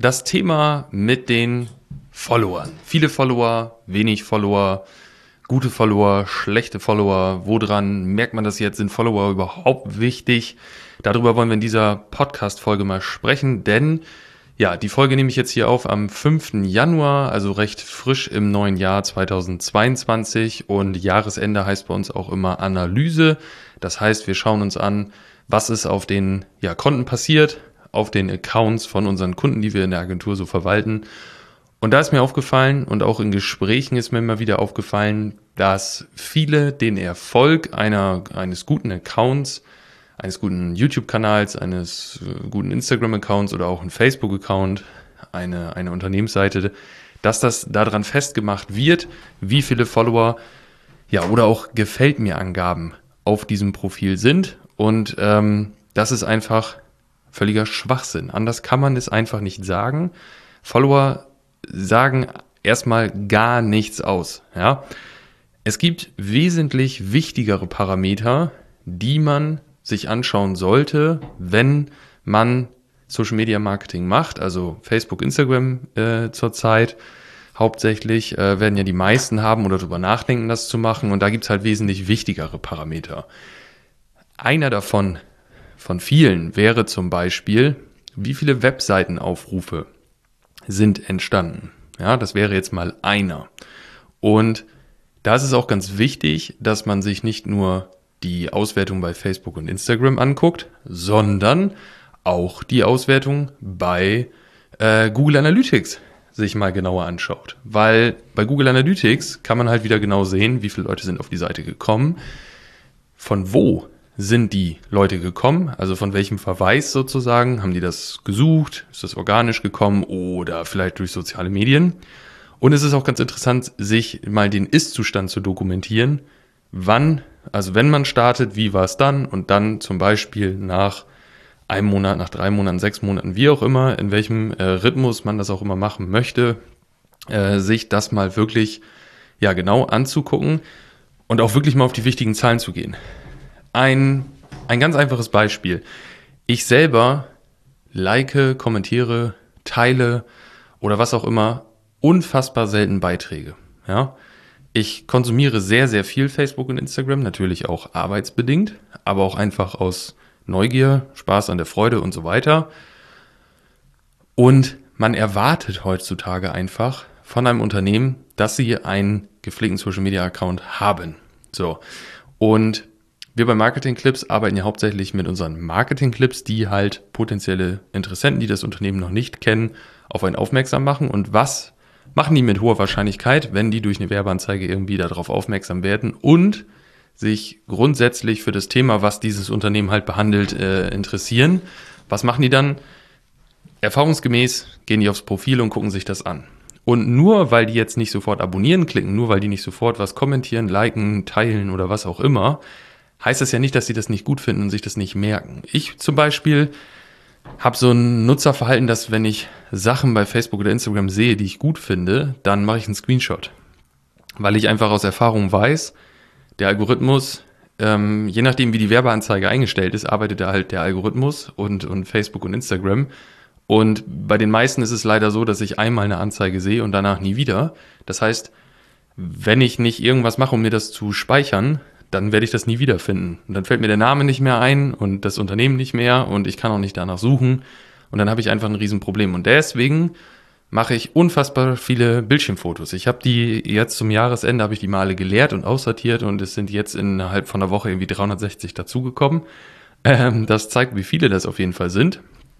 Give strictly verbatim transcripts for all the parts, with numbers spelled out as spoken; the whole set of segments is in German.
Das Thema mit den Followern. Viele Follower, wenig Follower, gute Follower, schlechte Follower. Woran merkt man das jetzt? Sind Follower überhaupt wichtig? Darüber wollen wir in dieser Podcast-Folge mal sprechen, denn ja, die Folge nehme ich jetzt hier auf am fünften Januar, also recht frisch im neuen Jahr zweitausendzweiundzwanzig, und Jahresende heißt bei uns auch immer Analyse. Das heißt, wir schauen uns an, was ist auf den ja, Konten passiert, auf den Accounts von unseren Kunden, die wir in der Agentur so verwalten. Und da ist mir aufgefallen und auch in Gesprächen ist mir immer wieder aufgefallen, dass viele den Erfolg einer, eines guten Accounts, eines guten YouTube-Kanals, eines guten Instagram-Accounts oder auch einen Facebook-Account, eine, eine Unternehmensseite, dass das daran festgemacht wird, wie viele Follower ja oder auch Gefällt mir Angaben auf diesem Profil sind. Und ähm, das ist einfach völliger Schwachsinn. Anders kann man es einfach nicht sagen. Follower sagen erstmal gar nichts aus. Ja? Es gibt wesentlich wichtigere Parameter, die man sich anschauen sollte, wenn man Social Media Marketing macht, also Facebook, Instagram äh, zurzeit. Hauptsächlich äh, werden ja die meisten haben oder darüber nachdenken, das zu machen, und da gibt es halt wesentlich wichtigere Parameter. Einer davon, von vielen, wäre zum Beispiel, wie viele Webseitenaufrufe sind entstanden. Ja, das wäre jetzt mal einer. Und da ist es auch ganz wichtig, dass man sich nicht nur die Auswertung bei Facebook und Instagram anguckt, sondern auch die Auswertung bei äh, Google Analytics sich mal genauer anschaut. Weil bei Google Analytics kann man halt wieder genau sehen, wie viele Leute sind auf die Seite gekommen, von wo sind die Leute gekommen, also von welchem Verweis sozusagen, haben die das gesucht, ist das organisch gekommen oder vielleicht durch soziale Medien. Und es ist auch ganz interessant, sich mal den Ist-Zustand zu dokumentieren, wann, also wenn man startet, wie war es dann, und dann zum Beispiel nach einem Monat, nach drei Monaten, sechs Monaten, wie auch immer, in welchem äh, Rhythmus man das auch immer machen möchte, äh, sich das mal wirklich ja genau anzugucken und auch wirklich mal auf die wichtigen Zahlen zu gehen. Ein, ein ganz einfaches Beispiel. Ich selber like, kommentiere, teile oder was auch immer unfassbar selten Beiträge. Ja? Ich konsumiere sehr, sehr viel Facebook und Instagram, natürlich auch arbeitsbedingt, aber auch einfach aus Neugier, Spaß an der Freude und so weiter. Und man erwartet heutzutage einfach von einem Unternehmen, dass sie einen gepflegten Social-Media-Account haben. So. Und wir bei Marketing Clips arbeiten ja hauptsächlich mit unseren Marketing Clips, die halt potenzielle Interessenten, die das Unternehmen noch nicht kennen, auf einen aufmerksam machen. Und was machen die mit hoher Wahrscheinlichkeit, wenn die durch eine Werbeanzeige irgendwie darauf aufmerksam werden und sich grundsätzlich für das Thema, was dieses Unternehmen halt behandelt, äh, interessieren? Was machen die dann? Erfahrungsgemäß gehen die aufs Profil und gucken sich das an. Und nur weil die jetzt nicht sofort abonnieren klicken, nur weil die nicht sofort was kommentieren, liken, teilen oder was auch immer, heißt das ja nicht, dass sie das nicht gut finden und sich das nicht merken. Ich zum Beispiel habe so ein Nutzerverhalten, dass wenn ich Sachen bei Facebook oder Instagram sehe, die ich gut finde, dann mache ich einen Screenshot. Weil ich einfach aus Erfahrung weiß, der Algorithmus, ähm, je nachdem wie die Werbeanzeige eingestellt ist, arbeitet da halt der Algorithmus und, und Facebook und Instagram. Und bei den meisten ist es leider so, dass ich einmal eine Anzeige sehe und danach nie wieder. Das heißt, wenn ich nicht irgendwas mache, um mir das zu speichern, dann werde ich das nie wiederfinden. Und dann fällt mir der Name nicht mehr ein und das Unternehmen nicht mehr und ich kann auch nicht danach suchen. Und dann habe ich einfach ein Riesenproblem. Und deswegen mache ich unfassbar viele Bildschirmfotos. Ich habe die jetzt zum Jahresende, habe ich die mal alle geleert und aussortiert und es sind jetzt innerhalb von einer Woche irgendwie dreihundertsechzig dazugekommen. Ähm, das zeigt, wie viele das auf jeden Fall sind.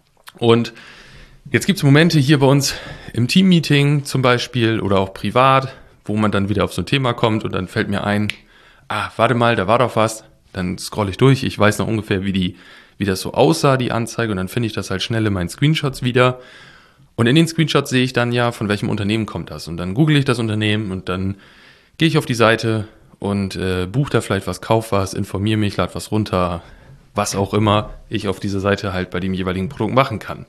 Und jetzt gibt es Momente hier bei uns im Teammeeting zum Beispiel oder auch privat, wo man dann wieder auf so ein Thema kommt und dann fällt mir ein, ah, warte mal, da war doch was. Dann scrolle ich durch, ich weiß noch ungefähr, wie die, wie das so aussah, die Anzeige, und dann finde ich das halt schnell in meinen Screenshots wieder. Und in den Screenshots sehe ich dann ja, von welchem Unternehmen kommt das. Und dann google ich das Unternehmen und dann gehe ich auf die Seite und äh, buche da vielleicht was, kaufe was, informiere mich, lade was runter, was auch immer ich auf dieser Seite halt bei dem jeweiligen Produkt machen kann.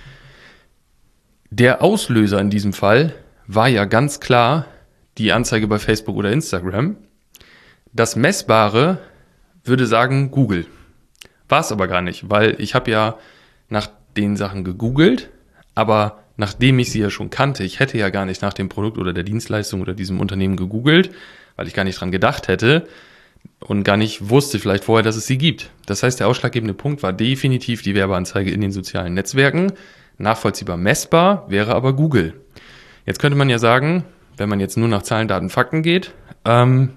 Der Auslöser in diesem Fall war ja ganz klar die Anzeige bei Facebook oder Instagram. Das Messbare würde sagen Google. War es aber gar nicht, weil ich habe ja nach den Sachen gegoogelt, aber nachdem ich sie ja schon kannte. Ich hätte ja gar nicht nach dem Produkt oder der Dienstleistung oder diesem Unternehmen gegoogelt, weil ich gar nicht dran gedacht hätte und gar nicht wusste vielleicht vorher, dass es sie gibt. Das heißt, der ausschlaggebende Punkt war definitiv die Werbeanzeige in den sozialen Netzwerken. Nachvollziehbar messbar wäre aber Google. Jetzt könnte man ja sagen, wenn man jetzt nur nach Zahlen, Daten, Fakten geht, ähm,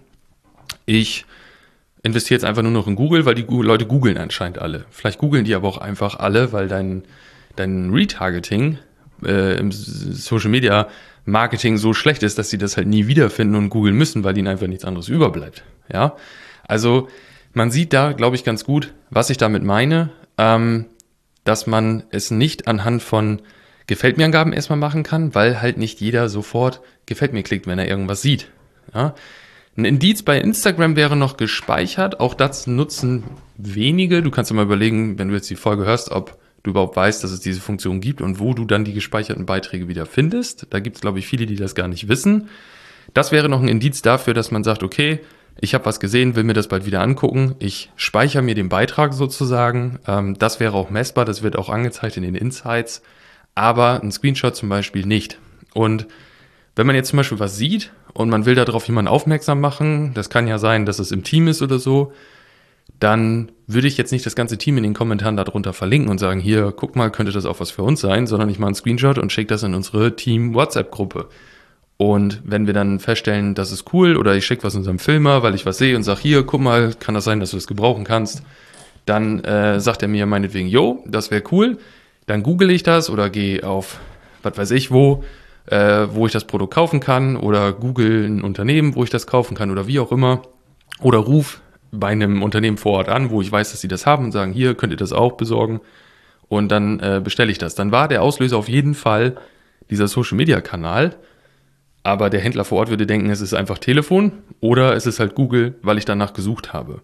ich investiere jetzt einfach nur noch in Google, weil die Leute googeln anscheinend alle. Vielleicht googeln die aber auch einfach alle, weil dein, dein Retargeting äh, im Social Media Marketing so schlecht ist, dass sie das halt nie wiederfinden und googeln müssen, weil ihnen einfach nichts anderes überbleibt. Ja, also man sieht da, glaube ich, ganz gut, was ich damit meine, ähm, dass man es nicht anhand von Gefällt mir Angaben erstmal machen kann, weil halt nicht jeder sofort Gefällt mir klickt, wenn er irgendwas sieht. Ja? Ein Indiz bei Instagram wäre noch gespeichert, auch das nutzen wenige. Du kannst dir mal überlegen, wenn du jetzt die Folge hörst, ob du überhaupt weißt, dass es diese Funktion gibt und wo du dann die gespeicherten Beiträge wieder findest. Da gibt es, glaube ich, viele, die das gar nicht wissen. Das wäre noch ein Indiz dafür, dass man sagt, okay, ich habe was gesehen, will mir das bald wieder angucken. Ich speichere mir den Beitrag sozusagen. Ähm, das wäre auch messbar, das wird auch angezeigt in den Insights. Aber ein Screenshot zum Beispiel nicht. Und wenn man jetzt zum Beispiel was sieht und man will darauf jemanden aufmerksam machen, das kann ja sein, dass es im Team ist oder so, dann würde ich jetzt nicht das ganze Team in den Kommentaren darunter verlinken und sagen, hier, guck mal, könnte das auch was für uns sein, sondern ich mache einen Screenshot und schicke das in unsere Team-WhatsApp-Gruppe. Und wenn wir dann feststellen, das ist cool, oder ich schicke was unserem Filmer, weil ich was sehe und sage, hier, guck mal, kann das sein, dass du das gebrauchen kannst, dann äh, sagt er mir meinetwegen, jo, das wäre cool. Dann google ich das oder gehe auf, was weiß ich wo, äh, wo ich das Produkt kaufen kann oder google ein Unternehmen, wo ich das kaufen kann oder wie auch immer. Oder ruf bei einem Unternehmen vor Ort an, wo ich weiß, dass sie das haben und sagen, hier könnt ihr das auch besorgen und dann äh, bestelle ich das. Dann war der Auslöser auf jeden Fall dieser Social-Media-Kanal, aber der Händler vor Ort würde denken, es ist einfach Telefon oder es ist halt Google, weil ich danach gesucht habe.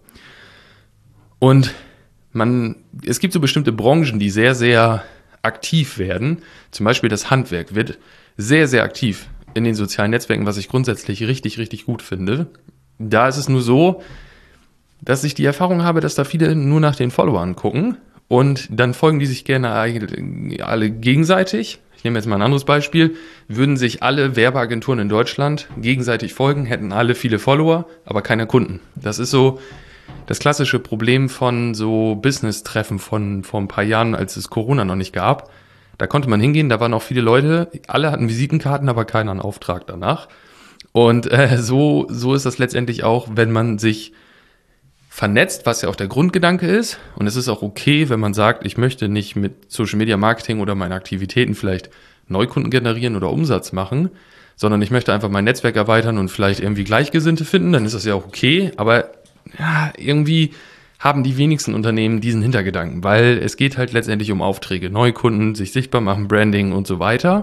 Und Man, es gibt so bestimmte Branchen, die sehr, sehr aktiv werden. Zum Beispiel das Handwerk wird sehr, sehr aktiv in den sozialen Netzwerken, was ich grundsätzlich richtig, richtig gut finde. Da ist es nur so, dass ich die Erfahrung habe, dass da viele nur nach den Followern gucken und dann folgen die sich gerne alle gegenseitig. Ich nehme jetzt mal ein anderes Beispiel. Würden sich alle Werbeagenturen in Deutschland gegenseitig folgen, hätten alle viele Follower, aber keine Kunden. Das ist so das klassische Problem von so Business-Treffen von vor ein paar Jahren, als es Corona noch nicht gab. Da konnte man hingehen, da waren auch viele Leute, alle hatten Visitenkarten, aber keiner einen Auftrag danach. Und äh, so, so ist das letztendlich auch, wenn man sich vernetzt, was ja auch der Grundgedanke ist. Und es ist auch okay, wenn man sagt, ich möchte nicht mit Social Media Marketing oder meinen Aktivitäten vielleicht Neukunden generieren oder Umsatz machen, sondern ich möchte einfach mein Netzwerk erweitern und vielleicht irgendwie Gleichgesinnte finden, dann ist das ja auch okay. Aber ja, irgendwie haben die wenigsten Unternehmen diesen Hintergedanken, weil es geht halt letztendlich um Aufträge, Neukunden, sich sichtbar machen, Branding und so weiter.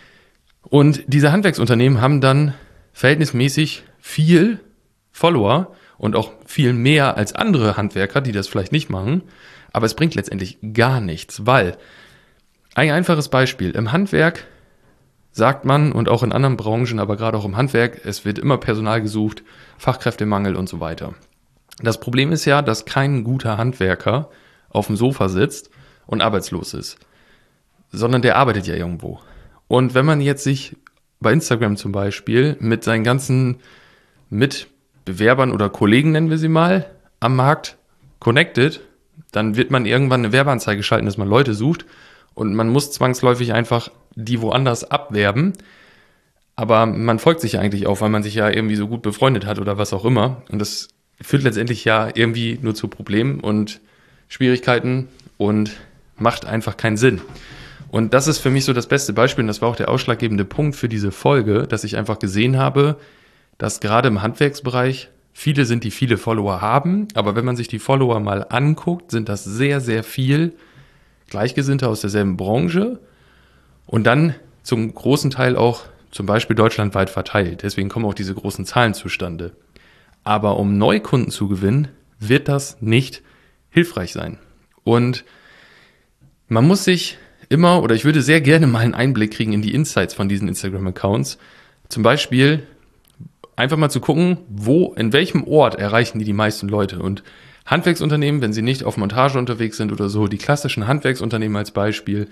Und diese Handwerksunternehmen haben dann verhältnismäßig viel Follower und auch viel mehr als andere Handwerker, die das vielleicht nicht machen. Aber es bringt letztendlich gar nichts, weil ein einfaches Beispiel, im Handwerk sagt man und auch in anderen Branchen, aber gerade auch im Handwerk, es wird immer Personal gesucht, Fachkräftemangel und so weiter. Das Problem ist ja, dass kein guter Handwerker auf dem Sofa sitzt und arbeitslos ist, sondern der arbeitet ja irgendwo. Und wenn man jetzt sich bei Instagram zum Beispiel mit seinen ganzen Mitbewerbern oder Kollegen, nennen wir sie mal, am Markt connected, dann wird man irgendwann eine Werbeanzeige schalten, dass man Leute sucht und man muss zwangsläufig einfach die woanders abwerben. Aber man folgt sich ja eigentlich auch, weil man sich ja irgendwie so gut befreundet hat oder was auch immer. Und das führt letztendlich ja irgendwie nur zu Problemen und Schwierigkeiten und macht einfach keinen Sinn. Und das ist für mich so das beste Beispiel und das war auch der ausschlaggebende Punkt für diese Folge, dass ich einfach gesehen habe, dass gerade im Handwerksbereich viele sind, die viele Follower haben, aber wenn man sich die Follower mal anguckt, sind das sehr, sehr viel Gleichgesinnte aus derselben Branche und dann zum großen Teil auch zum Beispiel deutschlandweit verteilt. Deswegen kommen auch diese großen Zahlen zustande. Aber um Neukunden zu gewinnen, wird das nicht hilfreich sein. Und man muss sich immer, oder ich würde sehr gerne mal einen Einblick kriegen in die Insights von diesen Instagram-Accounts. Zum Beispiel einfach mal zu gucken, wo, in welchem Ort erreichen die die meisten Leute. Und Handwerksunternehmen, wenn sie nicht auf Montage unterwegs sind oder so, die klassischen Handwerksunternehmen als Beispiel,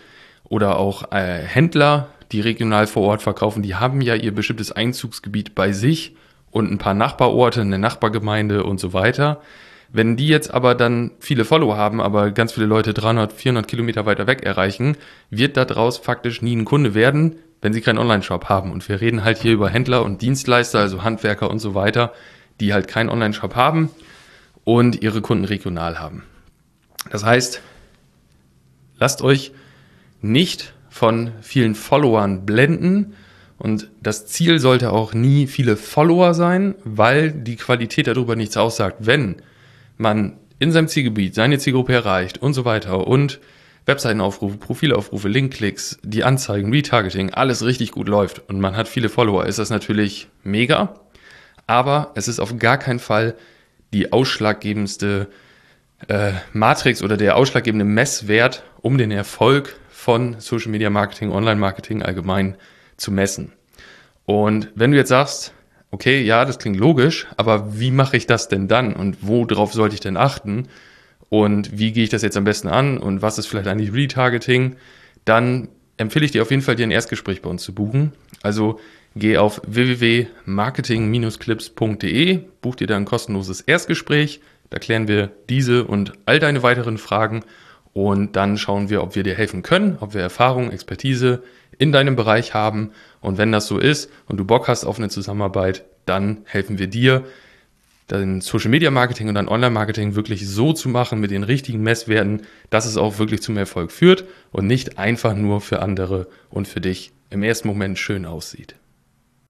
oder auch äh, Händler, die regional vor Ort verkaufen, die haben ja ihr bestimmtes Einzugsgebiet bei sich und ein paar Nachbarorte, eine Nachbargemeinde und so weiter. Wenn die jetzt aber dann viele Follower haben, aber ganz viele Leute dreihundert, vierhundert Kilometer weiter weg erreichen, wird daraus faktisch nie ein Kunde werden, wenn sie keinen Online-Shop haben. Und wir reden halt hier über Händler und Dienstleister, also Handwerker und so weiter, die halt keinen Online-Shop haben und ihre Kunden regional haben. Das heißt, lasst euch nicht von vielen Followern blenden und das Ziel sollte auch nie viele Follower sein, weil die Qualität darüber nichts aussagt. Wenn man in seinem Zielgebiet seine Zielgruppe erreicht und so weiter und Webseitenaufrufe, Profilaufrufe, Linkklicks, die Anzeigen, Retargeting, alles richtig gut läuft und man hat viele Follower, ist das natürlich mega, aber es ist auf gar keinen Fall die ausschlaggebendste äh, Matrix oder der ausschlaggebende Messwert, um den Erfolg von Social Media Marketing, Online Marketing allgemein zu messen. Und wenn du jetzt sagst, okay, ja, das klingt logisch, aber wie mache ich das denn dann und worauf sollte ich denn achten und wie gehe ich das jetzt am besten an und was ist vielleicht eigentlich Retargeting, dann empfehle ich dir auf jeden Fall, dir ein Erstgespräch bei uns zu buchen. Also geh auf w w w punkt marketing Bindestrich clips punkt d e, buch dir da ein kostenloses Erstgespräch, da klären wir diese und all deine weiteren Fragen und dann schauen wir, ob wir dir helfen können, ob wir Erfahrung, Expertise in deinem Bereich haben. Und wenn das so ist und du Bock hast auf eine Zusammenarbeit, dann helfen wir dir, dein Social Media Marketing und dein Online Marketing wirklich so zu machen mit den richtigen Messwerten, dass es auch wirklich zum Erfolg führt und nicht einfach nur für andere und für dich im ersten Moment schön aussieht.